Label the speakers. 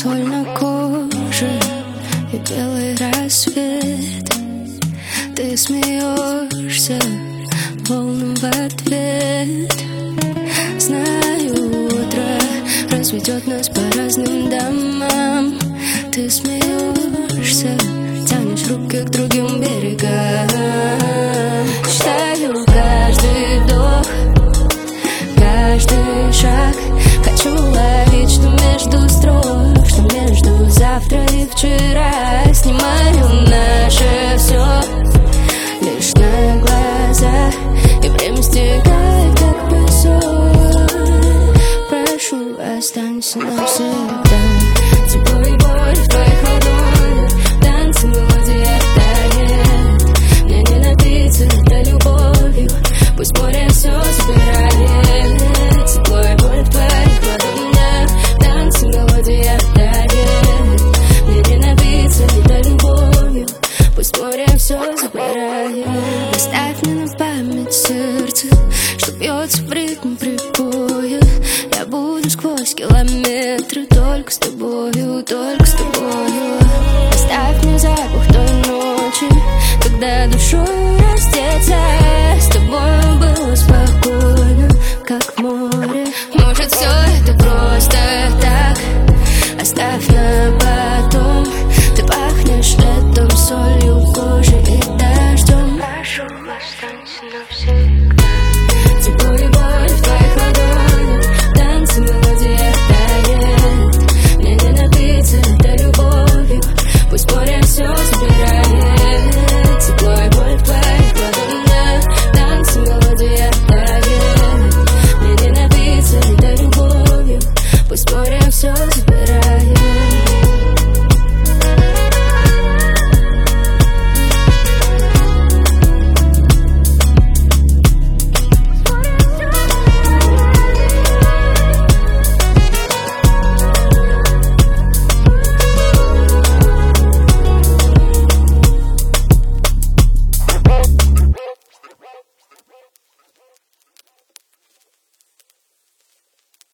Speaker 1: соль на коже и белый рассвет. Ты смеешься волнам в ответ. Знаю, утро разведет нас по разным домам. Ты смеешься, тянешь руки к другим берегам. Считаю каждый вдох, каждый шаг. Хочу ловить, что между строк, что между завтра и вчера. Снимаю наше все лишь на глаза, и время стекает, как песок. Прошу, останься навсегда. Тепло и боль в твоих ладонях, танцы, мелодия тает. Мне не напиться этой любовью, пусть море все забирает. Тепло и боль в твоих ладонях, танцы, мелодия тает. Мне не напиться этой любовью, пусть море все забирает. Оставь мне на память сердце, что бьется в ритм прибоя. Я буду сквозь километры только с тобою, только с тобою. Оставь мне запах той ночи, когда душой раздеться. С тобой было спокойно, как в море. Может, все это просто так, оставь на потом. Ты пахнешь летом, солью, кожей и дождем. Прошу, останься навсегда. Тепло и боль в твоих ладонях, танцы, мелодия тает. Мне не напиться этой любовью, пусть море все забирает. Тепло и боль в твоих ладонях, танцы, мелодия тает. Мне не напиться этой любовью, пусть море все забирает.